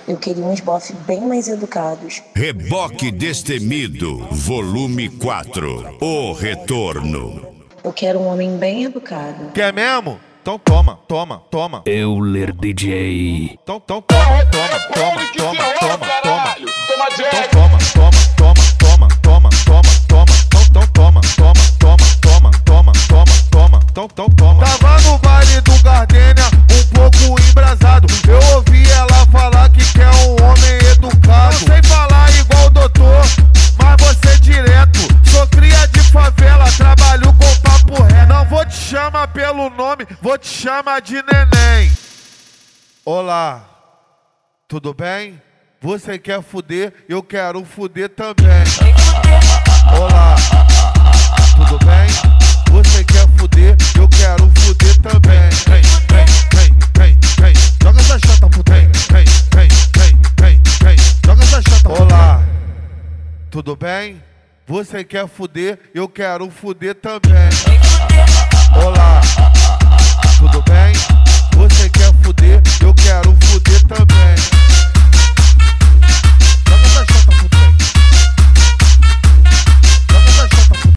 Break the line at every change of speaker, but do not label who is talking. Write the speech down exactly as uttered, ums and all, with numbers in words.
Eu queria uns bofe bem mais educados.
Reboque Destemido, volume quatro. O Retorno.
Eu quero um homem bem educado.
Quer mesmo? Então toma, toma, toma.
Euler D J.
Então, então toma, toma, toma, toma, toma, toma. Então toma, toma, toma, toma, toma, toma, toma. Então toma, toma, toma, toma, toma, toma, toma. Então, então toma. Tava no baile do Gardênia, um pouco embrasado. Eu ouvi ela falar que quer um homem educado. Não sei falar igual o doutor, mas você direto. Sou cria de favela, trabalho com papo reto. Não vou te chamar pelo nome, vou te chamar de neném. Olá, tudo bem? Você quer fuder? Eu quero fuder também. Olá, tudo bem? Você quer fuder? Eu quero fuder também. Vem, vem, vem, vem, vem. Joga essa chata pro trem. Vem, vem, vem, vem, vem. Joga essa chata pro trem. Olá, tudo bem? Você quer fuder? Eu quero fuder também. Olá.